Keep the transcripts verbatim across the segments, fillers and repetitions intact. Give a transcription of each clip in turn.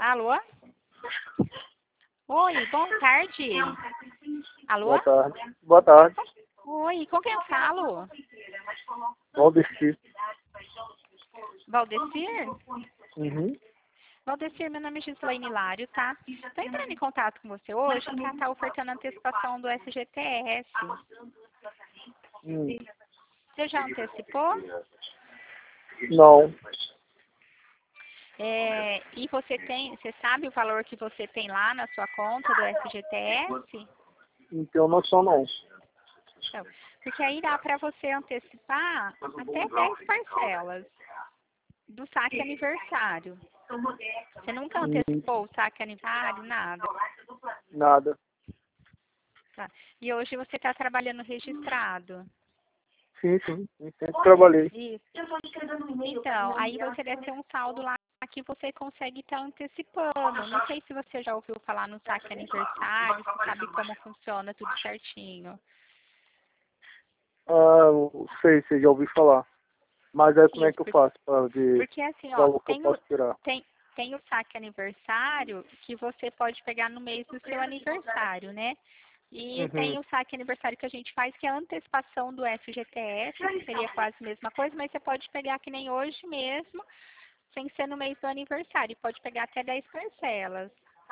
Alô? Oi, boa tarde. Alô? Boa tarde. Boa tarde. Oi, com quem eu falo? Valdeci. Valdecir? Uhum. Valdecir, meu nome é Gislaine Hilário, tá? Estou entrando em contato com você hoje para estar ofertando a antecipação do F G T S. Hum. Você já antecipou? Não. É, e você tem, você sabe o valor que você tem lá na sua conta do F G T S? Não tenho noção, não. Então, porque aí dá para você antecipar até dez parcelas do saque aniversário. Você nunca Hum. antecipou o saque aniversário? Nada. Nada. Tá. E hoje você está trabalhando registrado? Sim, sim. Eu sempre trabalhei. Isso. Então, aí você deve ter um saldo lá que você consegue estar antecipando. Não sei se você já ouviu falar no saque aniversário, se sabe como funciona tudo certinho. Ah, eu sei, você já ouviu falar. Mas aí como é Isso, que eu porque, faço para ver porque assim, o ó, valor que eu tem o, posso tirar? tem, tem o saque aniversário que você pode pegar no mês do seu aniversário, né? E tem Uhum. o saque aniversário que a gente faz, que é a antecipação do F G T S, que seria quase a mesma coisa, mas você pode pegar que nem hoje mesmo, sem ser no mês do aniversário. Pode pegar até dez parcelas.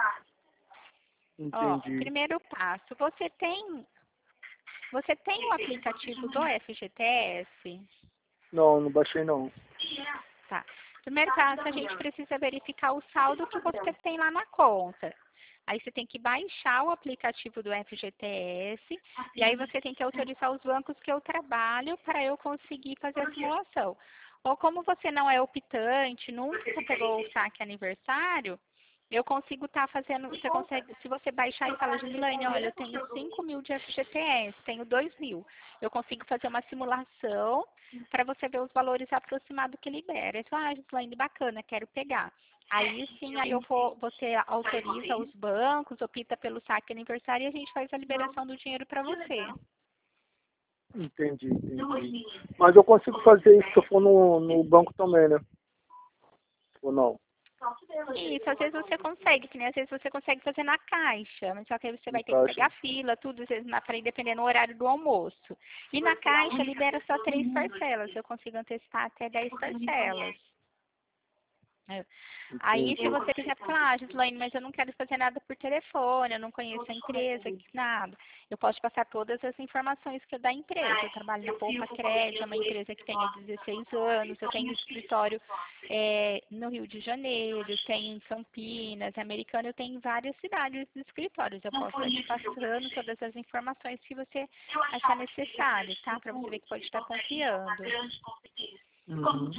Ó, Entendi. primeiro passo, você tem, você tem o aplicativo do F G T S? Não, não baixei, não. Tá. Primeiro passo, a gente precisa verificar o saldo que você tem lá na conta. Aí você tem que baixar o aplicativo do F G T S e aí você tem que autorizar os bancos que eu trabalho para eu conseguir fazer a simulação. Ou como você não é optante, nunca pegou o saque aniversário, eu consigo estar fazendo, você consegue, se você baixar e falar, Gislaine, olha, eu tenho cinco mil de F G T S, tenho dois mil. Eu consigo fazer uma simulação para você ver os valores aproximados que libera. Eu falo, ah, Gislaine, bacana, quero pegar. Aí sim, aí eu vou, você autoriza os bancos, opta pelo saque aniversário e a gente faz a liberação do dinheiro para você. Entendi, entendi. Mas eu consigo fazer isso se eu for no, no banco também, né? Ou não? Isso, às vezes você consegue, que nem às vezes você consegue fazer na caixa, mas só que aí você No vai ter que caixa. pegar fila, tudo, às vezes na frente, dependendo do horário do almoço. E na caixa libera só três parcelas, eu consigo antecipar até dez parcelas. É. Aí, se Entendi. você quiser falar, ah, Gislaine, mas eu não quero fazer nada por telefone, eu não conheço a empresa, nada. Eu posso te passar todas as informações que eu da empresa. Eu trabalho na Poupa Crédito, é uma empresa que tem há dezesseis anos, eu tenho escritório é, no Rio de Janeiro, tenho em Campinas, Americana, eu tenho em várias cidades de escritórios. Eu posso estar te passando todas as informações que você achar necessário, tá? Para você ver que pode estar confiando. Uhum.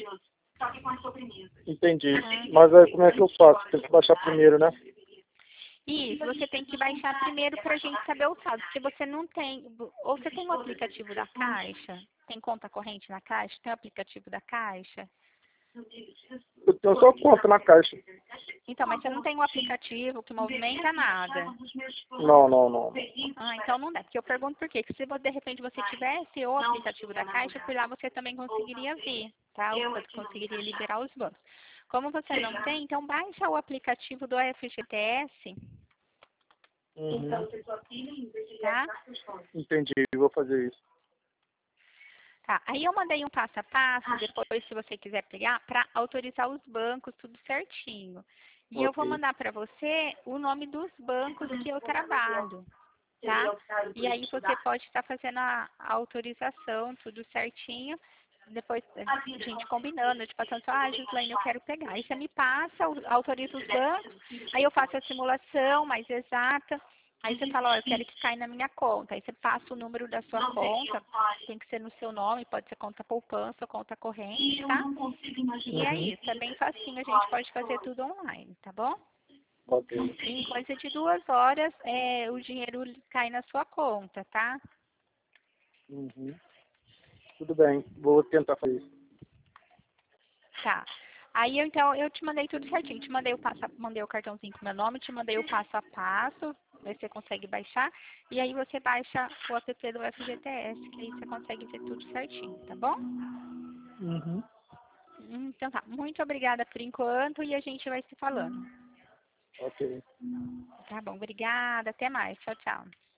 Entendi. Mas aí como é que eu faço? Tem que baixar primeiro, né? Isso, você tem que baixar primeiro para a gente saber o saldo. Se você não tem, ou você tem o aplicativo da Caixa, tem conta corrente na Caixa, tem o aplicativo da Caixa? Eu tenho só conta na caixa. Então, mas você não tem um aplicativo que movimenta nada. Não, não, não. Ah, então não dá. Porque eu pergunto por quê? Porque se de repente você tivesse o aplicativo da Caixa, por lá você também conseguiria ver, tá? Você conseguiria liberar os bancos. Como você não tem, então baixa o aplicativo do F G T S, Uhum. tá? Entendi, vou fazer isso. Tá, aí eu mandei um passo a passo, depois se você quiser pegar, para autorizar os bancos, tudo certinho. E eu vou Ok. mandar para você o nome dos bancos que eu trabalho, tá? E aí você pode estar fazendo a, a autorização, tudo certinho. Depois a gente combinando, eu te passando, ah, Gislaine, eu quero pegar. Aí você me passa, eu autorizo os bancos, aí eu faço a simulação mais exata. Aí você fala, ó, eu quero que caia na minha conta. Aí você passa o número da sua conta, tem que ser no seu nome, pode ser conta poupança, conta corrente, tá? E é Uhum. isso, é bem facinho, a gente pode fazer tudo online, tá bom? Ok. Em coisa de duas horas, é, o dinheiro cai na sua conta, tá? Uhum. Tudo bem, vou tentar fazer isso. Tá. Aí eu, então eu te mandei tudo certinho. Te mandei o passo, a- mandei o cartãozinho com meu nome, te mandei o passo a passo, aí você consegue baixar, e aí você baixa o app do F G T S, que aí você consegue ver tudo certinho, tá bom? Uhum. Então tá. Muito obrigada por enquanto e a gente vai se falando. Ok. Tá bom, obrigada. Até mais. Tchau, tchau.